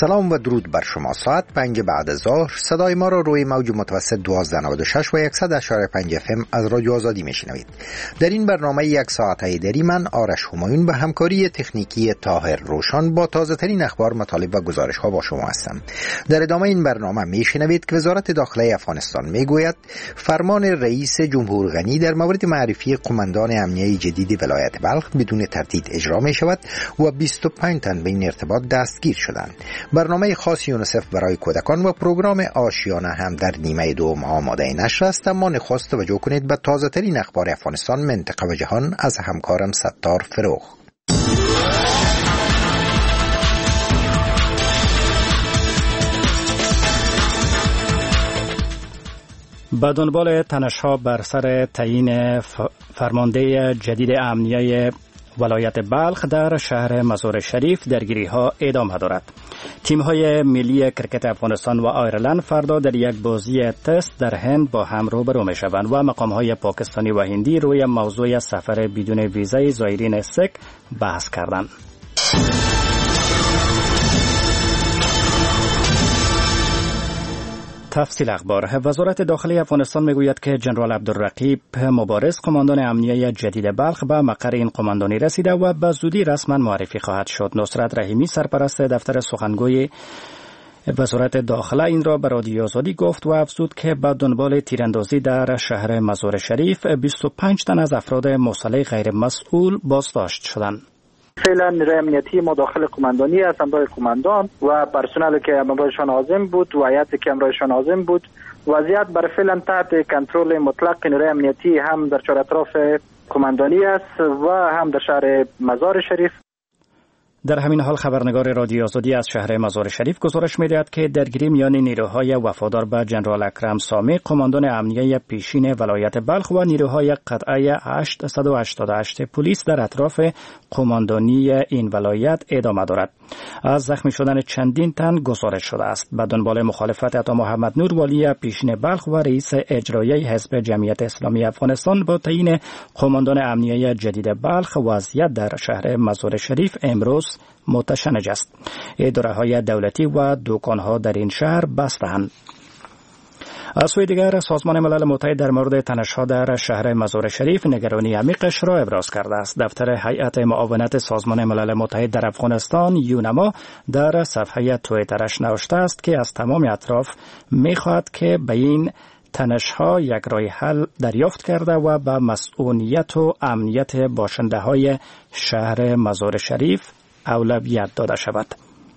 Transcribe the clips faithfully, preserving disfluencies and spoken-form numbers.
سلام و درود بر شما. ساعت پنج بعد از ظهر صدای ما را روی موج متوسط دوازده نود و شش و صد و اشاره پنج اف ام از رادیو آزادی میشنوید. در این برنامه یک ساعته دری من آرش همایون به همکاری تکنیکی طاهر روشن با تازه ترین اخبار، مطالب و گزارش ها با شما هستم. در ادامه این برنامه میشنوید که وزارت داخله افغانستان میگوید فرمان رئیس جمهور غنی در مورد معرفی قماندان امنیه جدید ولایت بلخ بدون تردید اجرا می شود و بیست و پنج تن به این ارتباط دستگیر شدند. برنامه خاص یونیسف برای کودکان و پروگرام آشیانه هم در نیمه دوم آماده نشر است، اما نخست توجه کنید به تازه ترین اخبار افغانستان، منطقه و جهان از همکارم ستار فروغ. به دنبال تنش‌ها بر سر تعیین فرمانده جدید امنیه ولایت بلخ در شهر مزار شریف درگیری‌ها ادامه دارد. تیم‌های ملی کرکت افغانستان و آیرلند فردا در یک بازی تست در هند با هم روبرو می‌شوند و مقام‌های پاکستانی و هندی روی موضوع سفر بدون ویزای زائرین سک بحث کردند. تفصیل اخبار. وزارت داخلی افغانستان میگوید که جنرال عبدالرقیب مبارز قماندان امنیه جدید بلخ به مقر این قماندانی رسیده و به زودی رسما معرفی خواهد شد. نصرت رحیمی سرپرست دفتر سخنگوی وزارت داخله این را به رادیو آزادی گفت و افزود که به دنبال تیراندازی در شهر مزار شریف بیست و پنج تن از افراد مسلح غیر مسئول بازداشت شدند. فعلا نیروی امنیتی ما داخل قماندانی است، همراه قماندان و پرسنلی که همراهشان حاضر بود و هیئتی که همراهشان حاضر بود. وضعیت بر فعلا تحت کنترل مطلق نیروی امنیتی هم در چهار اطراف قماندانی است و هم در شهر مزار شریف. در همین حال خبرنگار رادیو آزادی از شهر مزار شریف گزارش می‌دهد که درگیری میان نیروهای وفادار به جنرال اکرم سامی قماندان امنیه پیشین ولایت بلخ و نیروهای قطعه هشتصد و هشتاد و هشت پلیس در اطراف قماندانی این ولایت ادامه دارد. از زخمی شدن چندین تن گزارش شده است. به دنبال مخالفت عطا محمد نور والی پیشین بلخ و رئیس اجرایی حزب جمعیت اسلامی افغانستان با تعیین قماندان امنیه جدید بلخ، وضعیت در شهر مزار شریف امروز متشنج است. اداره‌های دولتی و دکان‌ها در این شهر بسته‌اند. از سوی دیگر سازمان ملل متحد در مورد تنش‌ها در شهر مزار شریف نگرانی عمیقش را ابراز کرده است. دفتر هیئت معاونت سازمان ملل متحد در افغانستان یونما در صفحه توییترش نوشته است که از تمام اطراف می‌خواهد که به این تنش‌ها یک راه حل دریافت کرده و به مسئولیت و امنیت باشنده‌های شهر مزار شریف اولویت داده شود.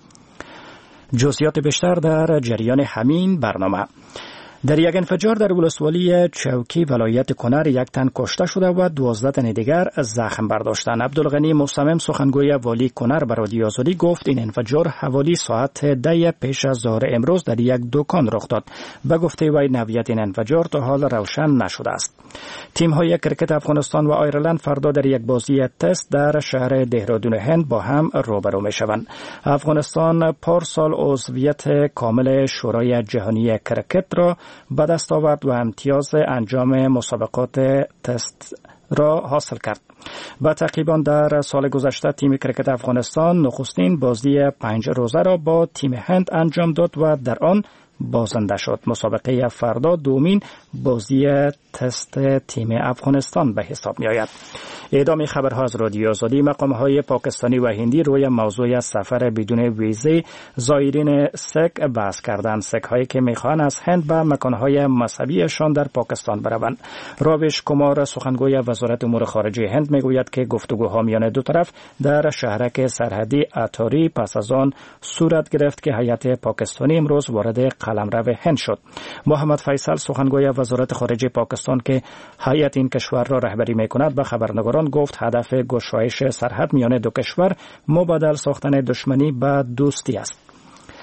جزئیات بیشتر در جریان همین برنامه. در یک انفجار در ولسوالی چوکی ولایت کنر یک تن کشته شده و دوازده تن دیگر زخم برداشتند. عبدالغنی مصمم سخنگوی والی کنر به رادیو آزادی گفت این انفجار حوالی ساعت ده پیش از ظهر امروز در یک دکان رخ داد. به گفته وی نوعیت این انفجار تا حال روشن نشده است. تیم‌های کرکت افغانستان و آیرلند فردا در یک بازی تست در شهر دهرادون هند با هم روبرو می‌شوند. افغانستان پارسال عضویت کامل شورای جهانی کرکت را به دست آورد و امتیاز انجام مسابقات تست را حاصل کرد. با تعقیباً در سال گذشته تیم کرکت افغانستان نخستین بازی پنج روزه را با تیم هند انجام داد و در آن بازنده شد. مسابقه فردا دومین بازی تست تیم افغانستان به حساب می آید. ادامه خبرها از رادیو آزادی. مقام‌های پاکستانی و هندی روی موضوع سفر بدون ویزه زائرین سک بحث کردند. سک‌هایی که می‌خواهند از هند به مکان‌های مذهبیشان در پاکستان بروند. راویش کمار سخنگوی وزارت امور خارجه هند میگوید که گفتگوها میان دو طرف در شهرک سرحدی اتاری پس از آن صورت گرفت که هیئت پاکستانی امروز وارد قلمرو هند شد. محمد فیصل سخنگوی وزارت خارجه پاکستان که هیئت این کشور را رهبری می‌کند به خبرنگاران گفت هدف گشایش سرحد میان دو کشور مبادل ساختن دشمنی به دوستی است.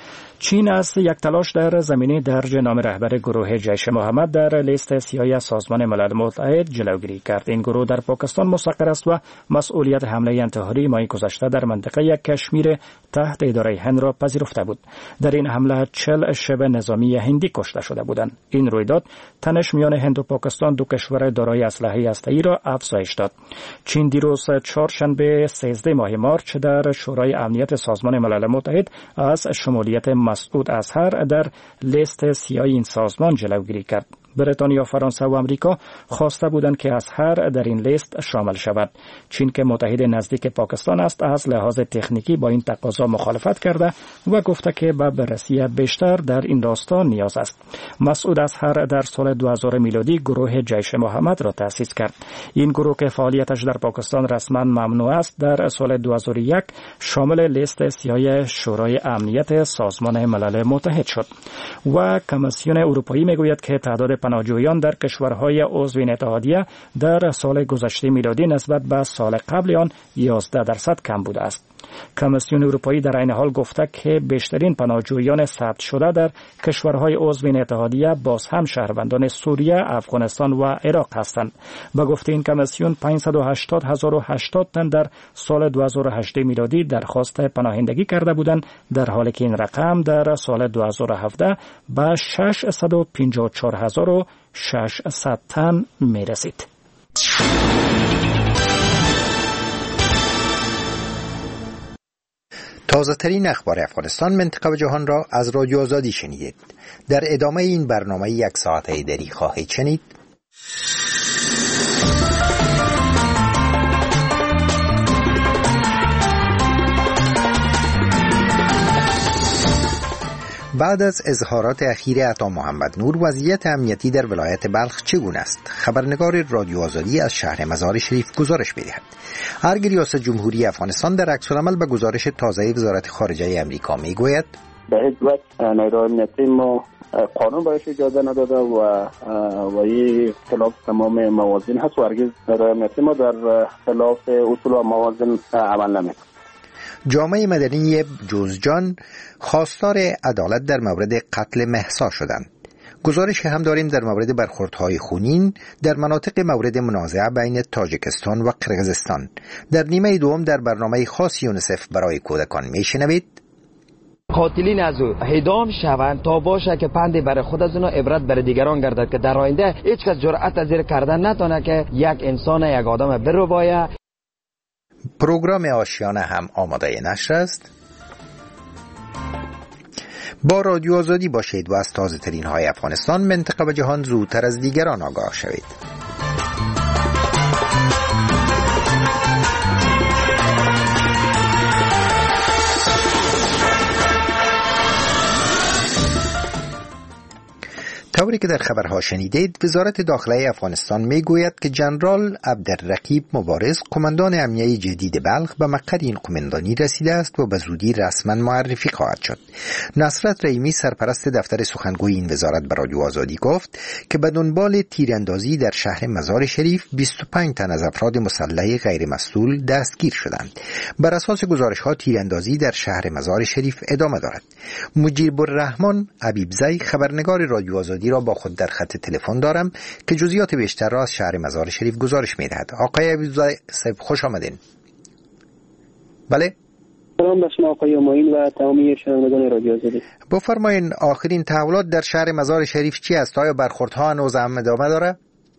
چین از یک تلاش در زمینه درج نام رهبر گروه جیش محمد در لیست سیاهی سازمان ملل متحد جلوگیری کرد. این گروه در پاکستان مستقر است و مسئولیت حمله انتحاری ماه گذشته در منطقه کشمیر تحت اداره هند را پذیرفته بود. در این حمله چهل شبه نظامی هندی کشته شده بودند. این رویداد تنش میان هند و پاکستان دو کشور دارای اسلحه هسته‌ای را افزایش داد. چین دیروز چهارشنبه سیزده ماه مارچ در شورای امنیت سازمان ملل متحد از شمولیت مسعود اظهر در لیست سیاه این سازمان جلوگیری کرد. بریتانیا، فرانسه و امریکا خواسته بودند که اظهر در این لیست شامل شود. چین که متحد نزدیک پاکستان است از لحاظ تکنیکی با این تقاضا مخالفت کرده و گفته که به بررسی بیشتر در این راستا نیاز است. مسعود اظهر در سال دو هزار میلادی گروه جیش محمد را تأسیس کرد. این گروه که فعالیتش در پاکستان رسما ممنوع است در سال دو هزار و یک شامل لیست سیاه شورای امنیت سازمان ملل متحد شد. و کمیسیون اروپایی میگوید که تعداد پناهجویان در کشورهای عضو این اتحادیه در سال گذشته میلادی نسبت به سال قبل آن یازده درصد کم بوده است. کمیسیون اروپایی در این حال گفته که بیشترین پناهجویان ثبت شده در کشورهای عضو این اتحادیه باز هم شهروندان سوریه، افغانستان و عراق هستند. به گفته این کمیسیون پانصد و هشتاد هزار و هشتاد تن در سال دو هزار و هجده میلادی درخواست پناهندگی کرده بودند، در حالی که این رقم در سال دو هزار و هفده به ششصد و پنجاه و چهار هزار و ششصد تن می رسید. تازه ترین اخبار افغانستان، منطقه و جهان را از رادیو آزادی شنیدید. در ادامه این برنامه یک ساعته دری خواهید شنید. بعد از اظهارات اخیر عطا محمد نور، وضعیت امنیتی در ولایت بلخ چگونه است؟ خبرنگار رادیو آزادی از شهر مزار شریف گزارش می‌دهد. ارگ ریاست جمهوری افغانستان در عکس‌العمل به گزارش تازه وزارت خارجه امریکا میگوید به هیچ وجه نیروی امنیتی ما قانون برایش اجازه نداده و و این خلاف تمام موازین هست و هرگز نیروی امنیتی ما در خلاف اصول و موازین عمل نمی‌کند. جامعه مدنی جوزجان خواستار عدالت در مورد قتل مهسا شدند. گزارش هم داریم در مورد برخوردهای خونین در مناطق مورد منازعه بین تاجیکستان و قرقیزستان. در نیمه دوم در برنامه خاص یونیسف برای کودکان میشنوید قاتلین از او اعدام شوند تا باشه که پندی برای خود از اونا عبرت برای دیگران گردد که در آینده هیچ کس جرأت از زیر کردن نتونه که یک انسان یک آدم بربایه. پروگرام آشیانه هم آماده نشر است. با رادیو آزادی باشید و از تازه ترین های افغانستان، منطقه و جهان زودتر از دیگران آگاه شوید. طوری که در خبرها شنیدید، وزارت داخله افغانستان میگوید که جنرال عبدالرقیب مبارز، قماندان امنیه جدید بلخ، به مقر این قماندانی رسیده است و به زودی رسما معرفی خواهد شد. نصرت رحیمی، سرپرست دفتر سخنگوی این وزارت، به رادیو آزادی گفت که به دنبال تیراندازی در شهر مزار شریف بیست و پنج تن از افراد مسلح غیر مسئول دستگیر شدند. بر اساس گزارش‌ها تیراندازی در شهر مزار شریف ادامه دارد. مجیب الرحمن عبیبزی، خبرنگار رادیو آزادی را با خود در خط تلفن دارم که جزئیات بیشتر را از شهر مزار شریف گزارش می‌دهد. آقای عبیبزی صاحب، خوش آمدین. بله، سلام به شما آقای معین و تمامی شنوندگان رادیو آزادی. بفرمایید آخرین تحولات در شهر مزار شریف چی است؟ آیا برخوردها هنوز هم ادامه داره؟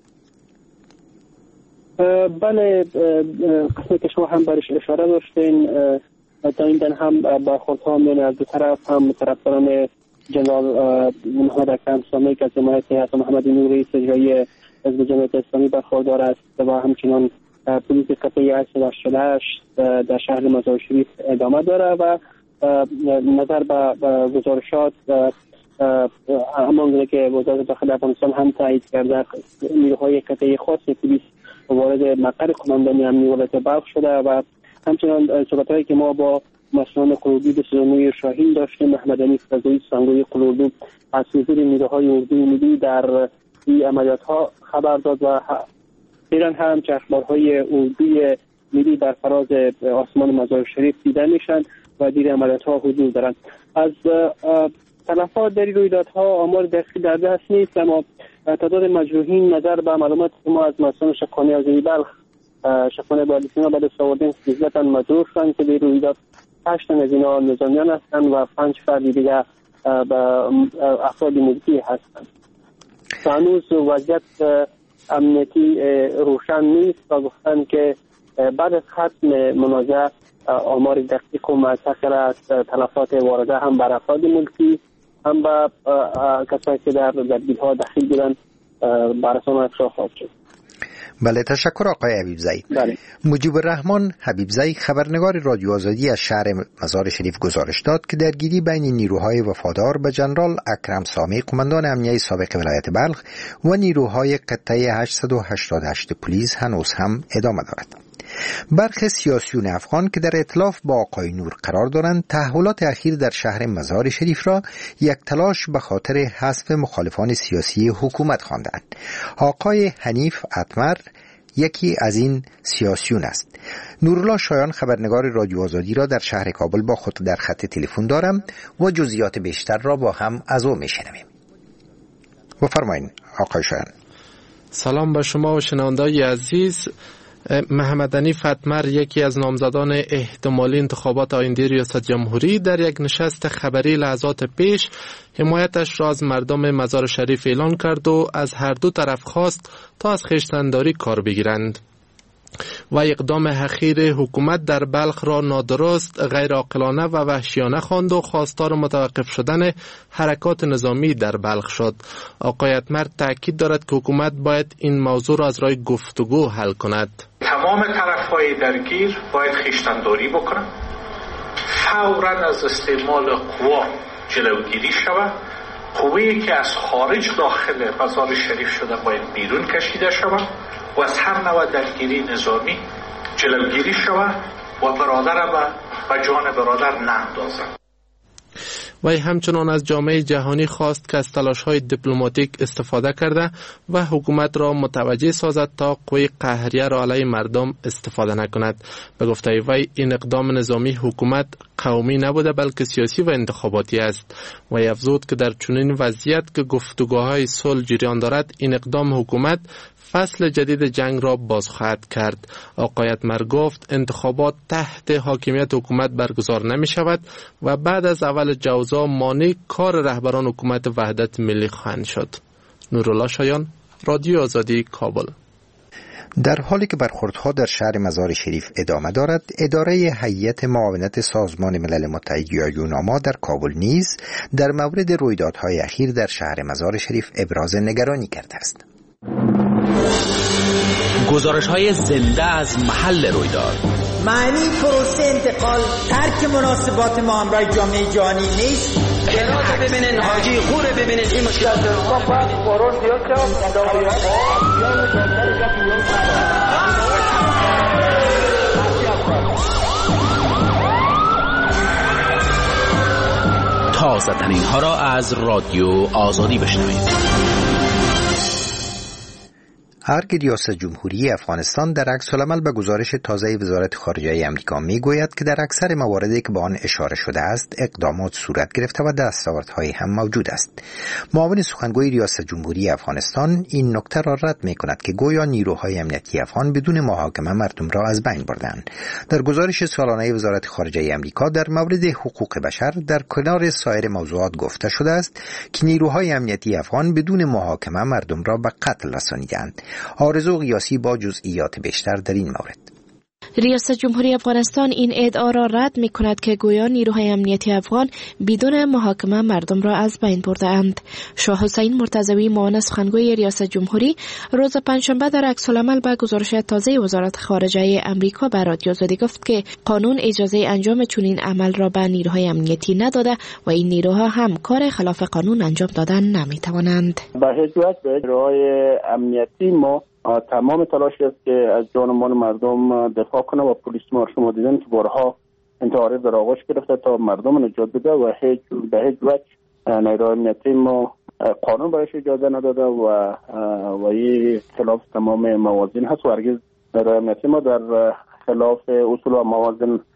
بله، قسمی که شما هم برش اشاره داشتین، تا این دن هم برخوردها میان از دو طرف، هم طرفداران جنرال محمد اکرم سامی که از حمایت عطا محمد نور رئیس اجرایی حزب جمعیت اسلامی برخوردار است و همچنان پلیس قطعی هشت و هشت در شهر مزار شریف ادامه داره و نظر به گزارشات همانگونه که وزارت داخلی افغانستان هم تایید کرده، نیروهای قطعی خاص پلیس وارد مقر قماندانی امنیه ولایت بلخ شده و همچنان صحبت‌هایی که ما با مسئولان قلوردو به سازمان شاهین داشتیم، محمد امین فضایی، سخنگوی قلوردو، از حضور نیروهای اردوی ملی در این عملیات‌ها خبر داد و ایران هم که اخبارهای اردوی ملی در فراز آسمان مزار شریف دیده میشن و دیر عملیات‌ها حضور دارند. از تلفات در رویدادها آمار دقیقی در دست نیست، اما تعداد مجروحین نظر به معلومات ما از مسئولان شفاخانه آذری بلخ شفاخانه بالسینا بعد از آوردن سیزده تن مجروح شدند که در رویداد هشت تن از اینها نظامیان هستند و پنج فرد دیگر به افراد ملکی هستند. هنوز وضعیت امنیتی روشن نیست و گفتند که بعد از ختم منازعه آمار دقیق و مستقل از تلفات وارده هم بر افراد ملکی هم به کسایی که در درگیری‌ها دخیل بودند بررسان افشا خواهد شد. بله، تشکر آقای حبیبزئی. بله. مجیب الرحمن حبیبزئی خبرنگار رادیو آزادی از شهر مزار شریف گزارش داد که درگیری بین نیروهای وفادار به جنرال اکرم سامی قماندان امنیه سابق ولایت بلخ و نیروهای قطعه هشتصد و هشتاد و هشت پلیس هنوز هم ادامه دارد. برخی سیاسیون افغان که در ائتلاف با آقای نور قرار دارند تحولات اخیر در شهر مزار شریف را یک تلاش به خاطر حذف مخالفان سیاسی حکومت خواندند. آقای حنیف اتمر یکی از این سیاسیون است. نورالله شایان خبرنگار رادیو آزادی را در شهر کابل با خود در خط تلفن دارم و جزئیات بیشتر را با هم از او میشنویم. بفرمایید آقای شایان. سلام به شما و شنوندگان عزیز. محمد حنیف اتمر یکی از نامزدان احتمالی انتخابات آینده ریاست جمهوری در یک نشست خبری لحظات پیش حمایتش را از مردم مزار شریف اعلان کرد و از هر دو طرف خواست تا از خویشتنداری کار بگیرند و اقدام اخیر حکومت در بلخ را نادرست، غیر عاقلانه و وحشیانه خواند و خواستار متوقف شدن حرکات نظامی در بلخ شد. آقای اتمر تاکید دارد که حکومت باید این موضوع را از راه گفتگو حل کند. تمام طرف‌های درگیر باید خویشتنداری بکنند، فوراً از استعمال قوا جلوگیری شود، قوه‌ای که از خارج داخل مزار شریف شده باید بیرون کشیده شود و از هر نوع درگیری نظامی جلوگیری شود و برادر و جان برادر ناندازد. وی همچنان از جامعه جهانی خواست که از تلاش‌های دیپلماتیک استفاده کرده و حکومت را متوجه سازد تا قوی قهریه را علیه مردم استفاده نکند. به گفته وی این اقدام نظامی حکومت قومی نبوده بلکه سیاسی و انتخاباتی است. وی افزود که در چنین وضعیت که گفتگوهای صلح جریان دارد این اقدام حکومت فصل جدید جنگ را باز خواهد کرد. آقای اتمر گفت انتخابات تحت حاکمیت حکومت برگزار نمی شود و بعد از اول جوزا مانع کار رهبران حکومت وحدت ملی خواهند شد. نورالله شایان، رادیو آزادی، کابل. در حالی که برخوردها در شهر مزار شریف ادامه دارد، اداره هیئت معاونت سازمان ملل متحد یا یوناما در کابل نیز در مورد رویدادهای اخیر در شهر مزار شریف ابراز نگرانی کرده است. گزارش های زنده از محل رویداد. معنی پروسه انتقال ترک مناسبات ما همراه جامعه جهانی نیست. اراده ببینین، حاجی خوره ببینین، این مشکل تازه ترین ها را از رادیو آزادی بشنوید. ارگ ریاست جمهوری افغانستان در عکس‌العمل به گزارش تازه وزارت خارجه آمریکا میگوید که در اکثر مواردی که به آن اشاره شده است اقدامات صورت گرفته و دستاوردهایی هم موجود است. معاون سخنگوی ریاست جمهوری افغانستان این نکته را رد می‌کند که گویا نیروهای امنیتی افغان بدون محاکمه مردم را از بین بردند. در گزارش سالانه وزارت خارجه آمریکا در مورد حقوق بشر در کنار سایر موضوعات گفته شده است که نیروهای امنیتی افغان بدون محاکمه مردم را به قتل رسانیدند. آرزو قیاسی با جزئیات بیشتر در این مورد. ریاست جمهوری افغانستان این ادعا را رد می کند که گویا نیروهای امنیتی افغان بدون محاکمه مردم را از بین برده اند. شاه حسین مرتضوی معاون سخنگوی ریاست جمهوری روز پنجشنبه در عکس‌العمل به گزارش تازه وزارت خارجه آمریکا به رادیو آزادی گفت که قانون اجازه انجام چنین عمل را به نیروهای امنیتی نداده و این نیروها هم کار خلاف قانون انجام دادن نمی توانند. به هیچ وجه به نیروهای امنیتی ما تمام تلاشی است که از جان و مال مردم دفاع کنه و پلیس ما شما دیدن که بارها انتحاری در آغوش گرفته تا مردم نجات بده و هیچ به هیچ وجه نیروهای امنیتی ما قانون برایش اجازه نداده و و این خلاف تمام موازین هست و هرگز نیروهای امنیتی ما در خلاف اصول و موازین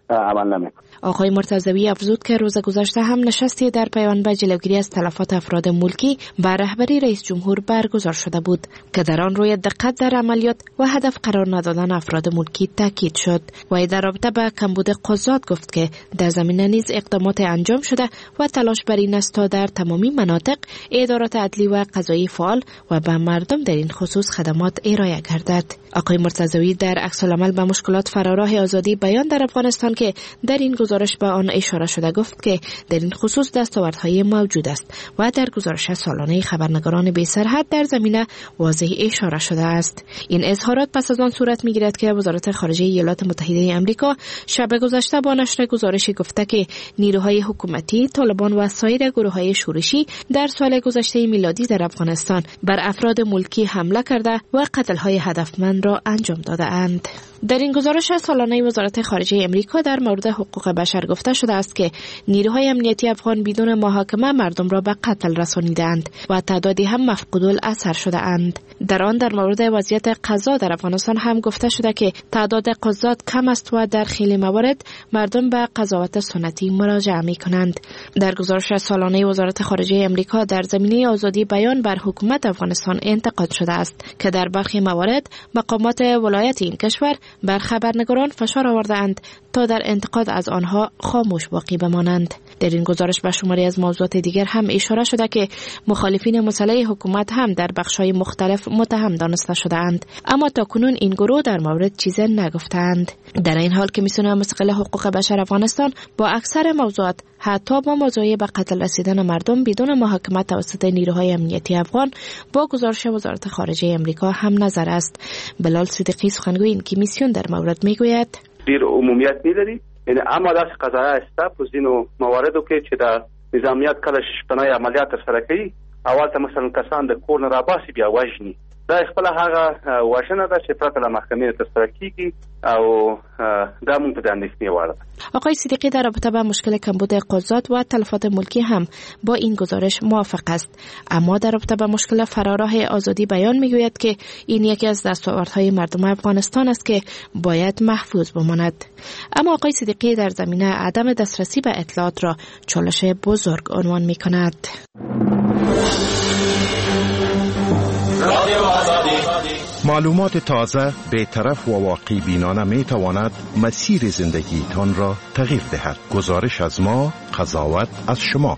عمل نمیکنه. آقای مرتضوی افزود که روز گذشته هم نشستی در پیوند به جلوگیری از تلفات افراد ملکی بر رهبری رئیس جمهور برگزار شده بود که در آن روی دقت در عملیات و هدف قرار ندادن افراد ملکی تاکید شد. و در رابطه با کمبود قضات گفت که در زمینه نیز اقدامات انجام شده و تلاش بر این است تا در تمامی مناطق ادارات عدلی و قضایی فعال و به مردم در این خصوص خدمات ارائه گردد. آقای مرتضوی در عکس العمل به مشکلات فراراه آزادی بیان در افغانستان که در این گزارش به آن اشاره شده گفت که در این خصوص دستاوردهای موجود است و در گزارش سالانه خبرنگاران بی سرحد در زمینه واضح اشاره شده است. این اظهارات پس از آن صورت می‌گیرد که وزارت خارجه ایالات متحده آمریکا شب گذشته با نشر گزارشی گفته که نیروهای حکومتی، طالبان و سایر گروه‌های شورشی در سال گذشته میلادی در افغانستان بر افراد ملکی حمله کرده و قتل‌های هدفمند را انجام داده‌اند. در این گزارش سالانه وزارت خارجه آمریکا در مورد حقوق بشر گفته شده است که نیروهای امنیتی افغان بدون محاکمه مردم را به قتل رسانیدند و تعدادی هم مفقود الاثر شده اند. در آن در مورد وضعیت قضا در افغانستان هم گفته شده که تعداد قضات کم است و در خیلی موارد مردم به قضاوت سنتی مراجعه می کنند. در گزارش سالانه وزارت خارجه آمریکا در زمینه آزادی بیان بر حکومت افغانستان انتقاد شده است که در برخی موارد مقامات ولایت این کشور بر خبرنگاران فشار آورده‌اند تا در انتقاد از آنها خاموش باقی بمانند. در این گزارش به شماری از موضوعات دیگر هم اشاره شده که مخالفین مسلح حکومت هم در بخش‌های مختلف متهم دانسته شده‌اند، اما تاکنون این گروه در مورد چیزی نگفتند. در این حال کمیسیون مستقل حقوق بشر افغانستان با اکثر موضوعات حتی با موضوع به قتل رسیدن مردم بدون محاکمه توسط نیروهای امنیتی افغان با گزارش وزارت خارجه آمریکا هم نظر است. بلال صدیقی سخنگوی این کمیسیون در مورد میگوید دیر عمومیت نداری، یعنی اما داس قضایا است په ځینو مواردو کې چې د نظامیت کله شپنای عملیات ترسره کوي اول ته مثلا کسان د کور نه راباسي بیا وژني. دا خپل هغه وژنه ده چې پرته له محکمې ترسره کیږي او دا مونږ ته د اندېښنې وړ ده. آقای صدیقی در رابطه با مشکل کمبود قضات و تلفات ملکی هم با این گزارش موافق است، اما در رابطه با مشکل فراراه آزادی بیان میگوید که این یکی از دستاوردهای مردم افغانستان است که باید محفوظ بماند. اما آقای صدیقی در زمینه عدم دسترسی به اطلاعات را چالش بزرگ عنوان میکند. معلومات تازه، بی‌طرف و واقعی بینانه می تواند مسیر زندگی تان را تغییر دهد. گزارش از ما، قضاوت از شما.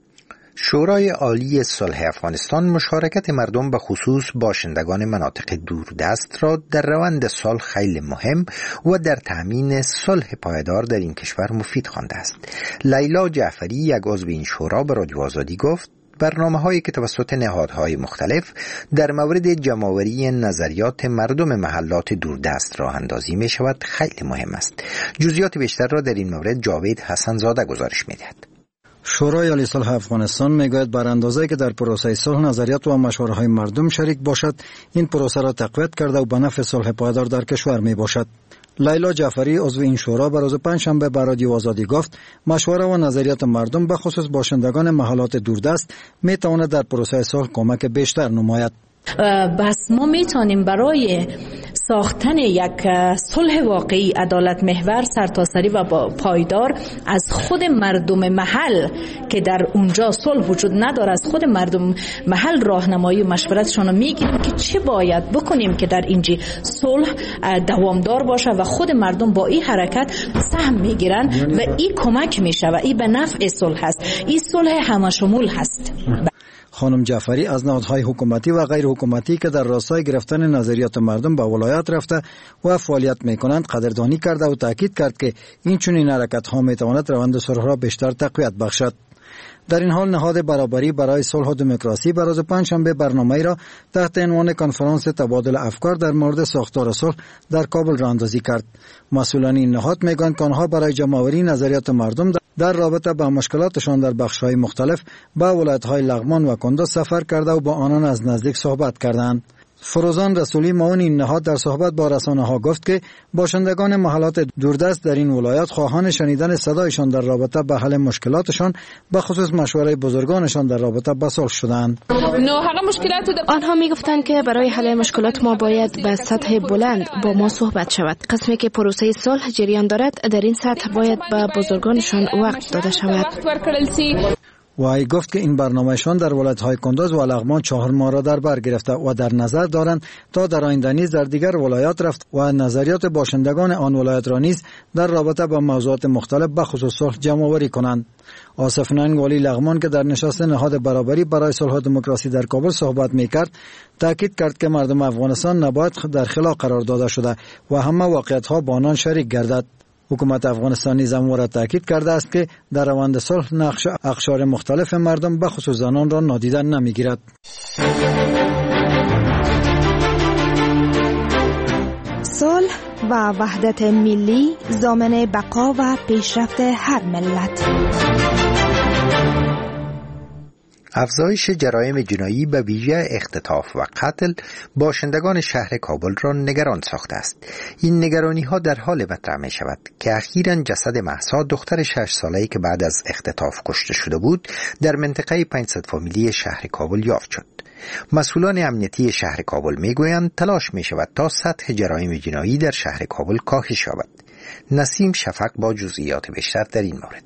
شورای عالی صلح افغانستان مشارکت مردم به خصوص باشندگان مناطق دوردست را در روند صلح خیلی مهم و در تأمین صلح پایدار در این کشور مفید خوانده است. لیلا جعفری، یک عضو این شورا، به رادیو آزادی گفت برنامه هایی که توسط نهادهای مختلف در مورد جمع‌آوری نظریات مردم محلات دوردست راه اندازی می شود خیلی مهم است. جزئیات بیشتر را در این مورد جاوید حسن زاده گزارش می دهد. شورای عالی صلح افغانستان میگوید بر اندازه‌ای که در پروسه صلح نظریات و مشوره‌های مردم شریک باشد، این پروسه را تقویت کرده و به نفع صلح پایدار در کشور می باشد. لیلا جعفری، عضو این شورا، به روز پنجشنبه به رادیو آزادی گفت مشوره و نظریات مردم به خصوص باشندگان محلات دوردست می تواند در پروسه صلح کمک بیشتر نماید. بس ما میتونیم برای ساختن یک صلح واقعی، عدالت محور، سرتاسری و پایدار از خود مردم محل که در اونجا صلح وجود نداره، از خود مردم محل راهنمایی و مشورتشون رو میگیریم که چه باید بکنیم که در اینجا صلح دوامدار باشه و خود مردم با این حرکت سهم میگیرن و این کمک میشه و این به نفع صلح هست. این صلح همشمول هست. خانم جعفری از نهادهای حکومتی و غیر حکومتی که در راستای گرفتن نظریات مردم به ولایت رفته و فعالیت میکنند قدردانی کرده و تاکید کرد که این چنین حرکت‌ها میتواند روند صلح را بیشتر تقویت بخشد. در این حال نهاد برابری برای صلح و دموکراسی به روز پنجشنبه برنامه‌ای را تحت عنوان کنفرانس تبادل افکار در مورد ساختار صلح در کابل راهاندازی کرد. مسئولان این نهاد میگویند که آنها برای جمع‌آوری نظریات مردم در رابطه با مشکلاتشان در بخش‌های مختلف به ولایت‌های لغمان و کندز سفر کرده و با آنان از نزدیک صحبت کردند. فروزان رسولی معاون این نهاد در صحبت با رسانه‌ها گفت که باشندگان محلات دوردست در این ولایت خواهان شنیدن صدایشان در رابطه به حل مشکلاتشان به خصوص مشوره بزرگانشان در رابطه به صلح شدند. آنها میگفتند که برای حل مشکلات ما باید به سطح بلند با ما صحبت شود. قسمی که پروسه صلح جریان دارد در این سطح باید به بزرگانشان وقت داده شود. و ای گفت که این برنامهشان در ولایت‌های کندوز و لغمان چهار ماه را در بر گرفته و در نظر دارند تا در آینده نیز در دیگر ولایات رفت و نظریات باشندگان آن ولایت را نیز در رابطه با موضوعات مختلف به خصوص صلح جمع آوری کنند. آصف ننگ والی لغمان که در نشست نهاد برابری برای صلح و دموکراسی در کابل صحبت می‌کرد، تاکید کرد که مردم افغانستان نباید در خلا قرار داده شده و همه واقعیت‌ها با آنان شریک گردد. حکومت افغانستان نیز امور را تاکید کرده است که در روند صلح نقش اقشار مختلف مردم به خصوص زنان را نادیده نمیگیرد. صلح و وحدت ملی ضامن بقا و پیشرفت هر ملت. افزایش جرایم جنایی به ویژه اختطاف و قتل باشندگان شهر کابل را نگران ساخته است. این نگرانی ها در حال مطرح می شود که اخیراً جسد مهسا دختر شش ساله‌ای که بعد از اختطاف کشته شده بود در منطقه پنجصد فامیلی شهر کابل یافت شد. مسئولان امنیتی شهر کابل می گویند تلاش می شود تا سطح جرایم جنایی در شهر کابل کاهش یابد. نسیم شفق با جزئیات بیشتر در این مورد.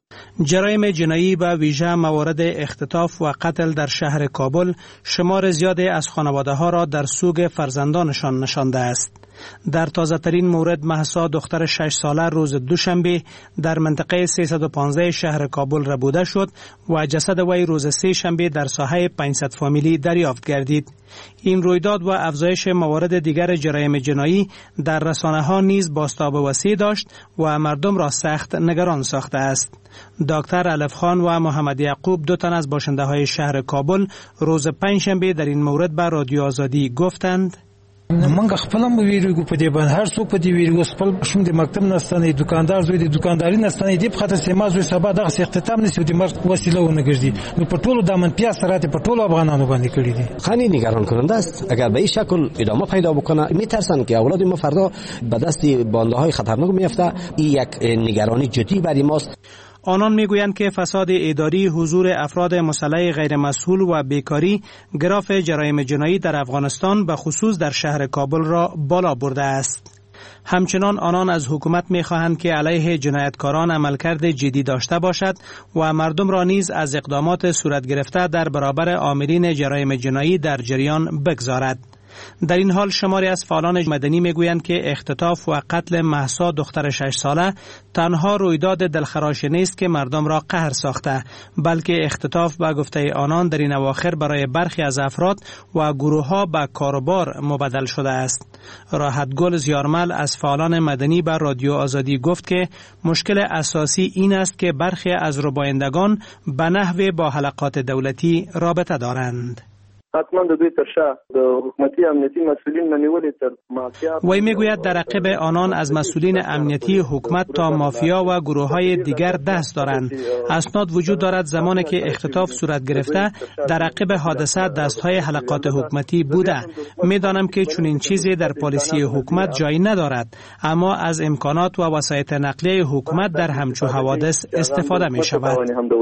جرایم جنایی به ویژه موارد اختطاف و قتل در شهر کابل شمار زیادی از خانواده ها را در سوگ فرزندانشان نشانده است. در تازه ترین مورد مهسا دختر شش ساله روز دوشنبه در منطقه سیصد و پانزده شهر کابل ربوده شد و جسد وی روز سه شنبه در ساحه پنجصد فامیلی دریافت گردید. این رویداد و افزایش موارد دیگر جرایم جنایی در رسانه ها نیز بازتاب وسیع داشت و مردم را سخت نگران ساخته است. دکتر الف خان و محمد یعقوب دو تن از باشنده های شهر کابل روز پنجشنبه در این مورد به رادیو آزادی گفتند: منګه خپلم ویریږو په دې باندې هر څوک په دې ویریږو خپل شوم د مکتب نستنې دکاندار زوی د دکانداري نستنې دی په خاطر سیما زوی سبا دغه اختتام نشي د مرګ وسیله ونه ګرځي نو په ټولو د منفي اثرات په ټولو افغانانو باندې کړی دي. خیلی نگران کننده است. اگر به این شکل ادامه پیدا بکنه میترسن که اولاد ما فردا به دست بنده های خطرناک میفته. این یک نگرانی جدی برای ماست. آنان میگویند که فساد اداری، حضور افراد مسلح غیر مسئول و بیکاری گراف جرایم جنایی در افغانستان به خصوص در شهر کابل را بالا برده است. همچنان آنان از حکومت میخواهند که علیه جنایتکاران عملکرد جدی داشته باشد و مردم را نیز از اقدامات صورت گرفته در برابر عاملین جرایم جنایی در جریان بگذارد. در این حال شماری از فعالان مدنی میگویند که اختطاف و قتل مهسا دختر شش ساله تنها رویداد دلخراش نیست که مردم را قهر ساخته، بلکه اختطاف به گفته آنان در این اواخر برای برخی از افراد و گروه ها به کاروبار مبدل شده است. راحت گل زیارمل از فعالان مدنی به رادیو آزادی گفت که مشکل اساسی این است که برخی از ربایندگان به نحو با حلقات دولتی رابطه دارند. حتما د دوی تر شا د حکومتي امنیتي مسئولین منیولې تر مافیا. وی میگوید در عقب آنان از مسئولین امنیتی حکومت تا مافیا و گروه های دیگر دست دارند. اسناد وجود دارد زمانی که اختطاف صورت گرفته در عقب حادثه دست های حلقات حکومتی بوده. میدانم که چنین چیزی در پالیسی حکومت جایی ندارد، اما از امکانات و وسایط نقلیه حکومت در همچو حوادث استفاده می شود.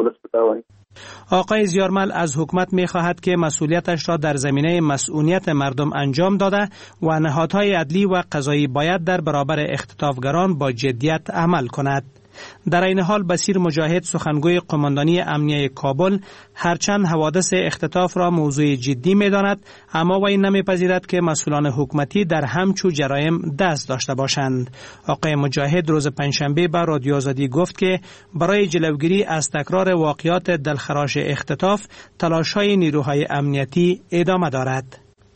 آقای زیارمل از حکومت می خواهد که مسئولیتش را در زمینه مسئولیت مردم انجام داده و نهادهای عدلی و قضایی باید در برابر اختطافگران با جدیت عمل کند. در این حال بصیر مجاهد سخنگوی قماندانی امنیه کابل هرچند حوادث اختطاف را موضوع جدی می داند، اما وی نمیپذیرد که مسئولان حکومتی در همچو جرایم دست داشته باشند. آقای مجاهد روز پنجشنبه به رادیو آزادی گفت که برای جلوگیری از تکرار واقعات دلخراش اختطاف تلاش‌های نیروهای امنیتی ادامه دارد.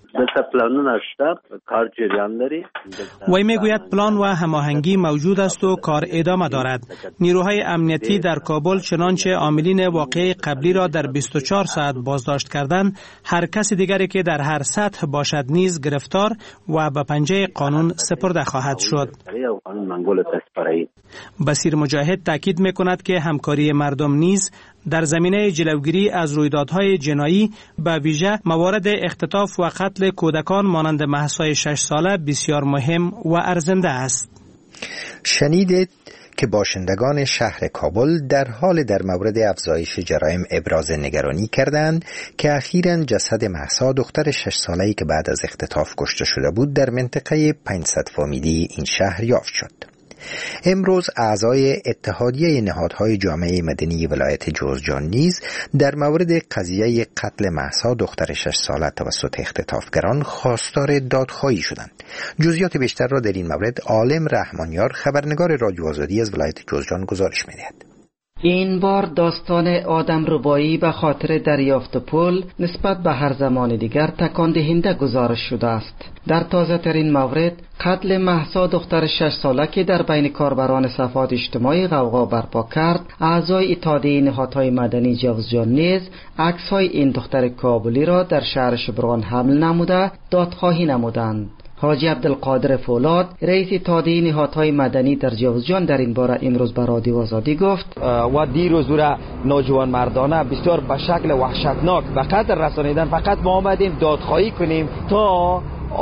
کار جریان داری. وی میگوید پلان و هماهنگی موجود است و کار ادامه دارد. نیروهای امنیتی در کابل چنانچه عاملین واقعی قبلی را در بیست و چهار ساعت بازداشت کردند، هر کس دیگری که در هر سطح باشد نیز گرفتار و به پنجه قانون سپرده خواهد شد. بصیر مجاهد تاکید میکند که همکاری مردم نیز در زمینه جلوگیری از رویدادهای جنایی به ویژه موارد اختطاف و قتل کودکان مانند مهسا شش ساله بسیار مهم و ارزنده است. شنیدید که باشندگان شهر کابل در حال در مورد افزایش جرایم ابراز نگرانی کردند که اخیراً جسد مهسا دختر شش ساله‌ای که بعد از اختطاف کشته شده بود در منطقه پنجصد فامیلی این شهر یافت شد. امروز اعضای اتحادیه نهادهای جامعه مدنی ولایت جوزجان نیز در مورد قضیه قتل مهسا دختر شش ساله توسط اختطافگران خواستار دادخواهی شدند. جزئیات بیشتر را در این مورد عالم رحمانیار خبرنگار رادیو آزادی از ولایت جوزجان گزارش می‌دهد. این بار داستان آدم ربایی به خاطر دریافت پول نسبت به هر زمان دیگر تکان دهنده گزارش شده است. در تازه ترین مورد قتل مهسا دختر شش ساله که در بین کاربران صفحات اجتماعی غوغا برپا کرد، اعضای اتحادیه نهادهای مدنی جوزجان نیز عکس‌های این دختر کابلی را در شهر شبرغان حمل نموده دادخواهی نمودند. حاجی عبدالقادر فولاد رئیس اتحادیه نهادهای مدنی در جوزجان در این باره امروز به رادیو آزادی گفت و دیروز را نوجوان مردانه بسیار به شکل وحشتناک به قتل رسانیدن. فقط ما آمدیم دادخواهی کنیم تا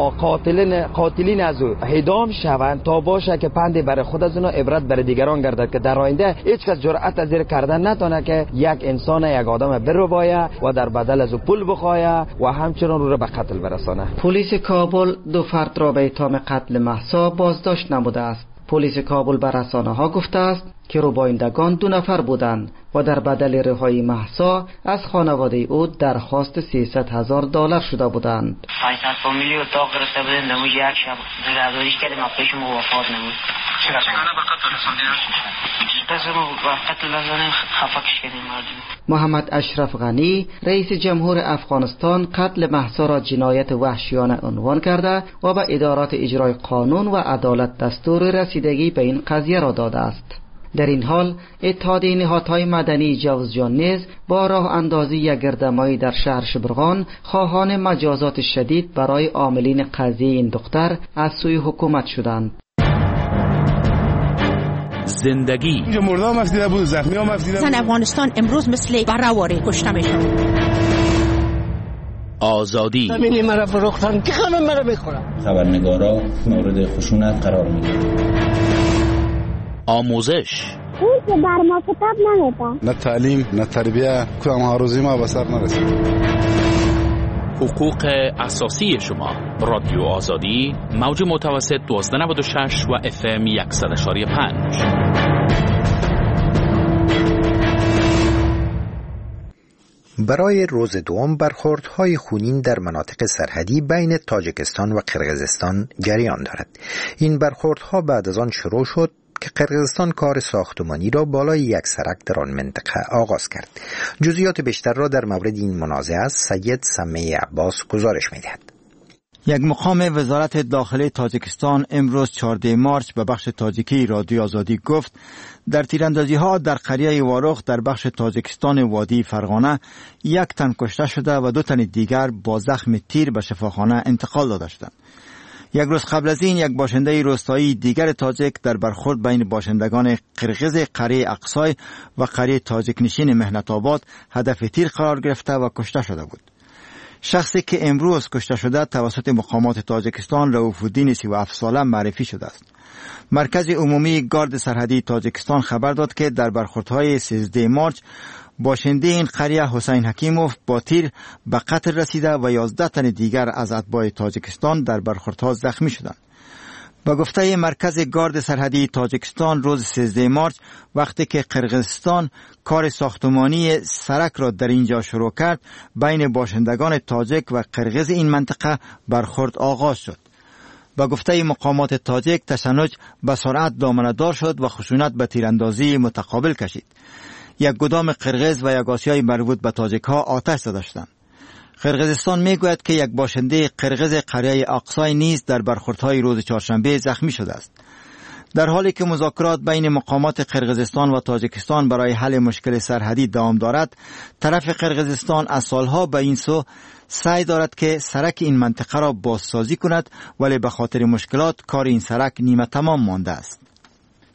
قاتلین قاتلین از او اعدام شوند تا باشه که پند برای خود از اونا عبرت برای دیگران گردد که در آینده هیچ کس جرأت از زیر کردن نتونه که یک انسان یک آدم بربایه و در بدل از او پول بخواه و همچنان رو به قتل برسانه. پلیس کابل دو فرد را به اتهام قتل مهسا بازداشت نموده است. پلیس کابل به رسانه‌ها گفته است که ربایندگان دو نفر بودند و در بدل رهایی مهسا از خانواده او درخواست سیصد هزار دلار شده بودند. پنجصد فامیلی اتاق گرفته بودن دمو یک شب نگهداریش کردیم اپیش موافقت نمود. چرا کنه به قتل رساندن؟ پس رو به قتل رساندن خفقش کردیم مردم. محمد اشرف غنی رئیس جمهور افغانستان قتل مهسا را جنایت وحشیانه عنوان کرده و به ادارات اجرای قانون و عدالت دستور رسیدگی به این قضیه را داده است. در این حال اتحادیه نهادهای مدنی جوزجان نیز با راه اندازی یک گردهمایی در شهر شبرغان خواهان مجازات شدید برای عاملین قضیه این دختر از سوی حکومت شدند. زندگی مرده هم افدیده بود، زخمی هم افدیده بود. زن افغانستان امروز مثل برآواره کشته میشن. آزادی زمینی مرا فروختن که همه مرا میخورن. خبرنگارا مورد خشونت قرار میگیرن. آموزش اون که بر ما کتاب نمیدن. نه تعلیم نه تربیه کدام هاروزی ما به سر نرسید. حقوق اساسی شما. رادیو آزادی موج متوسط دوازده نود و شش و اف ام صد و پنج. برای روز دوم برخوردهای خونین در مناطق سرحدی بین تاجیکستان و قرقیزستان جریان دارد. این برخوردها بعد از آن شروع شد که قرقیزستان کار ساختمانی را بالای یک سرک در آن منطقه آغاز کرد. جزئیات بیشتر را در مورد این منازعه سید سمیع عباس گزارش می‌دهد. یک مقام وزارت داخلی تاجیکستان امروز چهاردهم مارس به بخش تاجیکی رادیو آزادی گفت در تیراندازی‌ها در قریه واروخ در بخش تاجیکستان وادی فرغانه یک تن کشته شده و دو تن دیگر با زخم تیر به شفاخانه انتقال داده شدند. یک روز قبل از این یک باشنده روستایی دیگر تاجیک در برخورد بین باشندگان قرقیز قریه اقصای و قریه تاجیک نشین مهنت آباد هدف تیر قرار گرفته و کشته شده بود. شخصی که امروز کشته شده توسط مقامات تاجیکستان رؤوف الدین سی و هفت ساله معرفی شده است. مرکز عمومی گارد سرحدی تاجیکستان خبر داد که در برخوردهای سیزدهم مارس باشنده این قریه حسین حکیموف با تیر به قتل رسیده و یازده تن دیگر از اتباع تاجیکستان در برخوردها زخمی شدند. با گفته مرکز گارد سرحدی تاجیکستان روز سیزدهم مارس وقتی که قرقیزستان کار ساختمانی سرک را در اینجا شروع کرد بین باشندگان تاجیک و قرقیز این منطقه برخورد آغاز شد. با گفته مقامات تاجیک تشنج به سرعت دامنه‌دار شد و خشونت به تیراندازی متقابل کشید. یک گدام قرقیز و یک آسیای مربوط به تاجیک ها آتش زده شدند. قرقیزستان میگوید که یک باشنده قرقیز قریه اقصای نیز در برخوردهای روز چهارشنبه زخمی شده است. در حالی که مذاکرات بین مقامات قرقیزستان و تاجیکستان برای حل مشکل سرحدی دوام دارد، طرف قرقیزستان از سالها به این سو سعی دارد که سرک این منطقه را بازسازی کند، ولی به خاطر مشکلات کار این سرک نیمه تمام مانده است.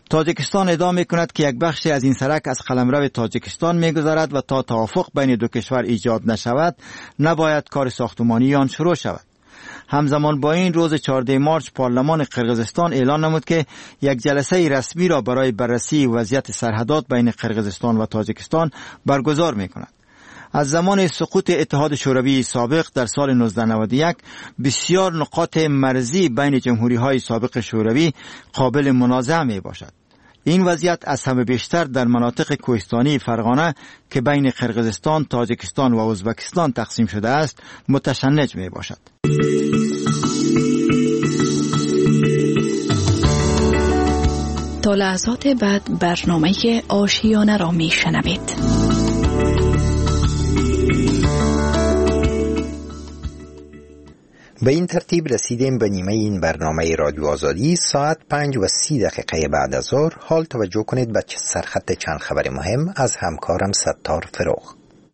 تاجیکستان ادعا می‌کند که یک بخشی از این سرک از قلمرو تاجیکستان می‌گذرد و تا توافق بین دو کشور ایجاد نشود نباید کار ساختمانی آن شروع شود. همزمان با این روز چهاردهم مارس پارلمان قرقیزستان اعلان نمود که یک جلسه رسمی را برای بررسی وضعیت سرحدات بین قرقیزستان و تاجیکستان برگزار می‌کند. از زمان سقوط اتحاد شوروی سابق در سال نوزده نود و یک بسیار نقاط مرزی بین جمهوری‌های سابق شوروی قابل منازعه میباشد. این وضعیت از همه بیشتر در مناطق کوهستانی فرغانه که بین قرقیزستان، تاجیکستان و ازبکستان تقسیم شده است متشنج میباشد. تا لحظات بعد برنامه آشیانه را میشنوید. به این ترتیب رسیدیم به نیمه این برنامه رادیو آزادی. ساعت پنج و سی دقیقه بعد از ظهر. حال توجه کنید به سرخط چند خبر مهم از همکارم ستار فروغ.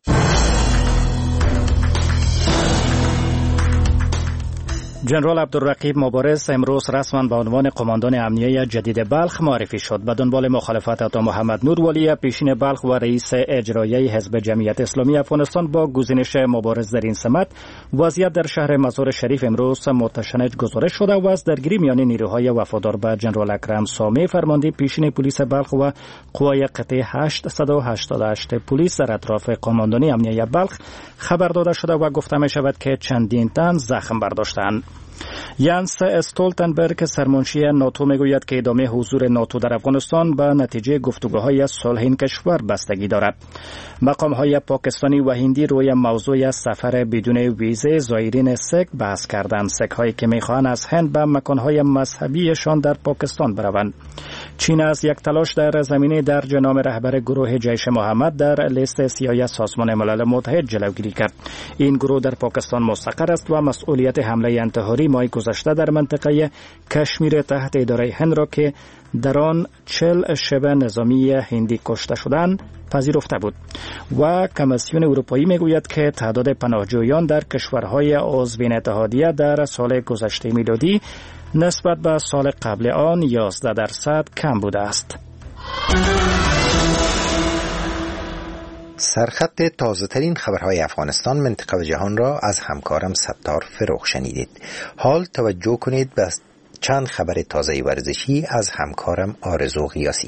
جنرال عبدالرقیب مبارز امروز رسما به عنوان قماندان امنیه جدید بلخ معرفی شد. به دنبال مخالفت عطا محمد نور ولی پیشین بلخ و رئیس اجرایی حزب جمعیت اسلامی افغانستان با گزینش مبارز در این سمت، وضعیت در شهر مزار شریف امروز متشنج گزارش شده و از درگیری میان نیروهای وفادار به جنرال اکرم سامی فرمانده پیشین پلیس بلخ و قوای قطعه هشتصد و هشتاد و هشت پلیس در اطراف قماندانی امنیه بلخ خبر داده شده و گفته می شود که چندین تن زخم برداشتند. یانس استولتنبرگ سرمنشی ناتو میگوید که ادامه حضور ناتو در افغانستان به نتیجه گفتگوهای صلح این کشور بستگی دارد. مقامهای پاکستانی و هندی روی موضوع سفر بدون ویزه زائرین سک بحث کردند. سک هایی که میخواهند از هند به مکانهای مذهبیشان در پاکستان بروند. چین از یک تلاش در زمینه درج نام رهبر گروه جیش محمد در لیست سیاه سازمان ملل متحد جلوگیری کرد. این گروه در پاکستان مستقر است و مسئولیت حمله انتحاری ماه گذشته در منطقه کشمیر تحت اداره هند را که در آن چهل شبه نظامی هندی کشته شدند پذیرفته بود. و کمیسیون اروپایی میگوید که تعداد پناهجویان در کشورهای عضو این اتحادیه در سال گذشته میلادی نسبت به سال قبل آن یازده درصد کم بوده است. سرخط تازه ترین خبرهای افغانستان، منطقه و جهان را از همکارم ستار فروغ شنیدید. حال توجه کنید به چند خبر تازه ورزشی از همکارم آرزو غیاسی.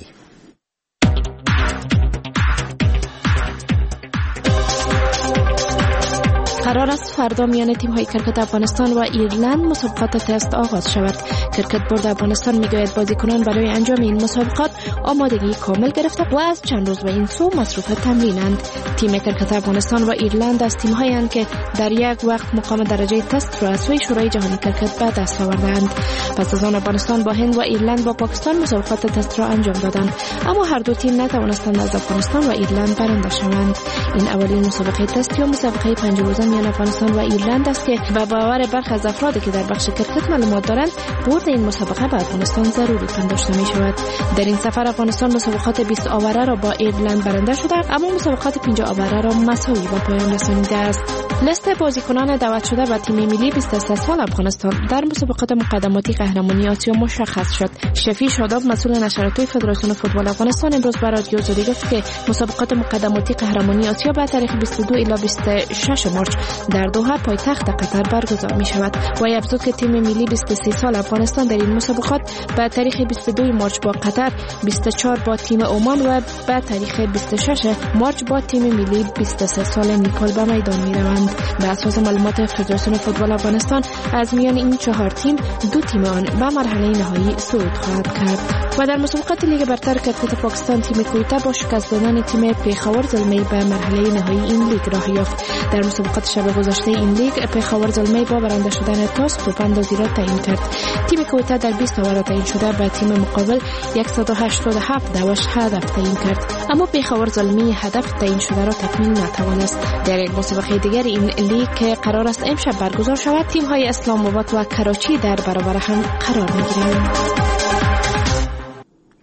قرار است فردا میان تیم‌های کرکت افغانستان و ایرلند مسابقات تست آغاز شود. کرکت بورد افغانستان میگوید بازیکنان برای انجام این مسابقات آمادگی کامل گرفته و از چند روز به این سو مصروف تمرینند. تیم کرکت افغانستان و ایرلند از تیم‌هایی اند که در یک وقت مقام درجه تست را از سوی شورای جهانی کرکت به دست آوردند. پس از آن افغانستان با هند و ایرلند و پاکستان مسابقات تست را انجام دادند، اما هر دو تیم نتوانستند از افغانستان و ایرلند برنده شوند. این اولین مسابقه تست یا مسابقه پنج روزه میان افغانستان و ایرلند است که به باور برخی از افرادی که در بخش کرکت معلومات دارند برد این مسابقه به افغانستان ضروری پنداشته می شود. در این سفر افغانستان مسابقات بیست آوره را با ایرلند برنده شده، اما مسابقات پنجاه آوره را مساوی به پایان رسانیده است. لیست بازیکنان دعوت شده به تیم ملی بیست و سه سال افغانستان در مسابقات مقدماتی قهرمانی آسیا مشخص شد. شفیع شاداب مسئول نشرات فدراسیون فوتبال افغانستان امروز به رادیو آزادی گفت که مسابقات مقدماتی قهرمانی آسیا به تاریخ بیست و دو الی بیست و شش مارس در دوحه پایتخت قطر برگزار می شود. و افزود که تیم ملی بیست و سه سال افغانستان در این مسابقات به تاریخ بیست و دو مارس با قطر، بیست و چهار با تیم عمان و به تاریخ بیست و شش مارس با تیم ملی بیست و سه سال نیپال به میدان می روند. به اساس معلومات فدراسیون فوتبال افغانستان از میان این چهار تیم دو تیم آن به مرحله نهایی صعود خواهد کرد. و در مسابقات لیگ برتر کرکت پاکستان تیم کویتا با شکست دادن تیم پېښور زلمی به مرحله نهایی این لیگ راه یافت. در مسابقات شب گذشته این لیگ پېښور زلمی با برنده شدن تاس توپاندازی را تعیین کرد. تیم کویتا در بیست اوور تعیین شده به تیم مقابل صد و هشتاد و هفت دعوش هدف تعیین کرد، اما پېښور زلمی هدف تعیین شده را تکمیل نتوانست. در یک مسابقه دیگر این لیگ که قرار است امشب برگزار شود، تیم های اسلام آباد و کراچی در برابر هم قرار می‌گیرند.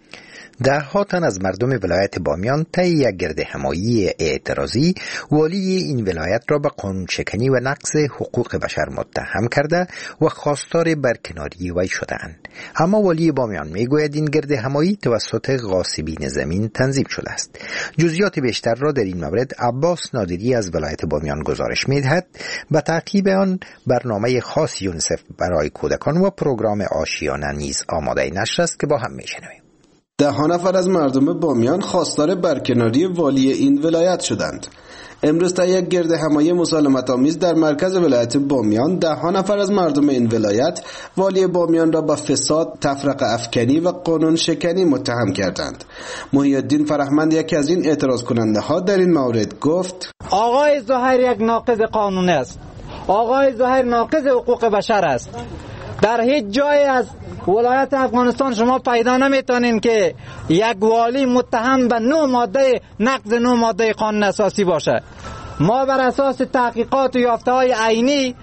ده ها تن از مردم ولایت بامیان طی یک گرد همایی اعتراضی والی این ولایت را به قانون شکنی و نقض حقوق بشر متهم کرده و خواستار برکناری وی شدند. اما والی بامیان میگوید این گرد همایی توسط غاصبین زمین تنظیم شده است. جزئیات بیشتر را در این مورد عباس نادری از ولایت بامیان گزارش می‌دهد. به تعقیب آن برنامه خاص یونیسف برای کودکان و پروگرام آشیانه نیز آماده نشر است که با هم میشنویم. ده ها نفر از مردم بامیان خواستار برکناری والی این ولایت شدند. امروز تا یک گرد همایی مسالمت آمیز در مرکز ولایت بامیان ده ها نفر از مردم این ولایت والی بامیان را به فساد، تفرقه افکنی و قانون شکنی متهم کردند. محی الدین فرهمند یکی از این اعتراض کننده ها در این مورد گفت: آقای زهیر یک ناقض قانون است. آقای زهیر ناقض حقوق بشر است. در هیچ جای از ولایت افغانستان شما پیدا نمیتونین که یک والی متهم به نو ماده نقض نو ماده قانون اساسی باشه. ما بر اساس تحقیقات و یافته های عینی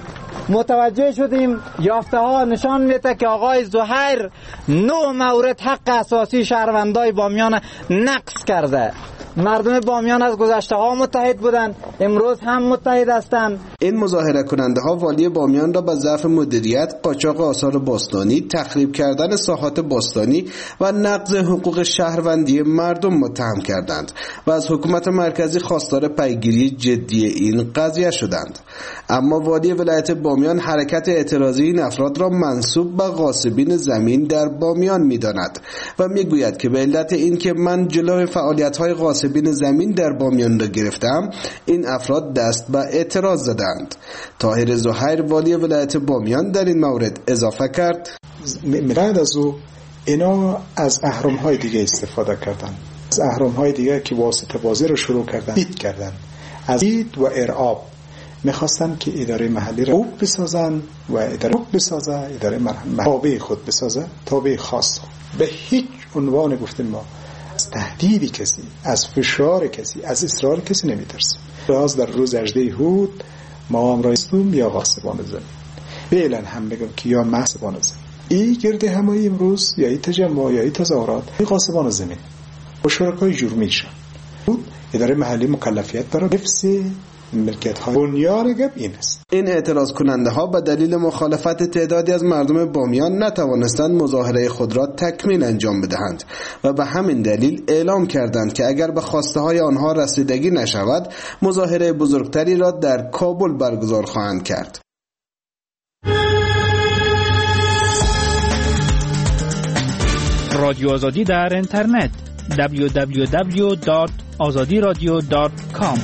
متوجه شدیم، یافته ها نشان میده که آقای زهیر نو مورد حق اساسی شهروندای بامیان نقض کرده. مردم بامیان از گذشته ها متحد بودند، امروز هم متحد هستند. این مظاهره کننده ها والی بامیان را به ضعف مدیریت، قاچاق آثار باستانی، تخریب کردن ساحات باستانی و نقض حقوق شهروندی مردم متهم کردند و از حکومت مرکزی خواستار پیگیری جدی این قضیه شدند. اما والی ولایت بامیان حرکت اعتراضی این افراد را منسوب به غاصبین زمین در بامیان می‌داند و میگوید که به علت اینکه من جلوی فعالیت‌های غاصبین زمین در بامیان را گرفتم، این افراد دست به اعتراض زدند. طاهر زهیر والی ولایت بامیان در این مورد اضافه کرد: بعد از او اینا از اهرم‌های دیگه استفاده کردن، از اهرم‌های دیگه که واسطه بازی رو شروع کردن، بید کردن، از بید و ارعاب میخواستن که اداره محلی را خوب بسازن و اداره خوب بسازه، اداره تابع خود بسازه، تابع خاص. به هیچ عنوان گفتیم ما از تهدید کسی، از فشار کسی، از اصرار کسی نمیترسیم. راز در روز اژده هود ما هم رایستیم یا غاصبان زمین. فعلا هم بگم که یا محسبان زمین. این گرد همایی امروز یا این تجمع یا این تظاهرات این غاصبان زمین و شرکای جرمیشن. اداره محلی مکلفیت برای حفظ ملکیت های بنیان گپ این است. این اعتراض کننده ها به دلیل مخالفت تعدادی از مردم بامیان نتوانستند مظاهره خود را تکمیل انجام بدهند و به همین دلیل اعلام کردند که اگر به خواسته های آنها رسیدگی نشود مظاهره بزرگتری را در کابل برگزار خواهند کرد. رادیو آزادی در اینترنت دبلیو دبلیو دبلیو دات آزادی رادیو دات کام.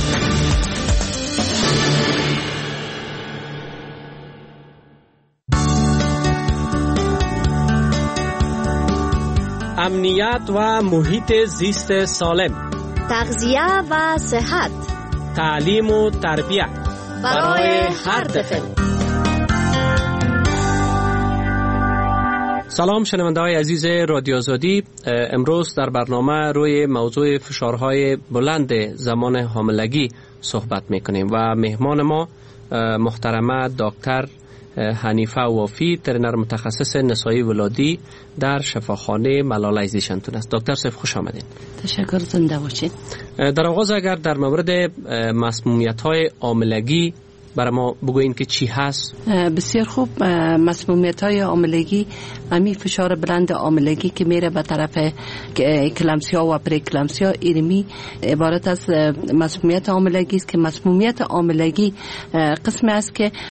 امنیت و محیط زیست سالم، تغذیه و صحت، تعلیم و تربیت برای هر طفل. سلام شنونده های عزیز رادیو آزادی. امروز در برنامه روی موضوع فشارهای بلند زمان حاملگی صحبت میکنیم و مهمان ما محترمه دکتر حنیفه وافی، ترینر متخصص نسایی ولادی در شفاخانه ملال ایزیشنتون است. دکتر صاحب خوش آمدین. تشکر، زنده باشید. در آغاز اگر در مورد مسمومیت‌های حاملگی برای ما بگوین که چی هست؟ بسیار خوب. مسمومیت‌های حاملگی امی فشار بلند حاملگی که میره به طرف اکلامسیا و پریکلامسیا، ایرمی عبارت از مسمومیت حاملگی است که مسمومیت حاملگی قسمی است که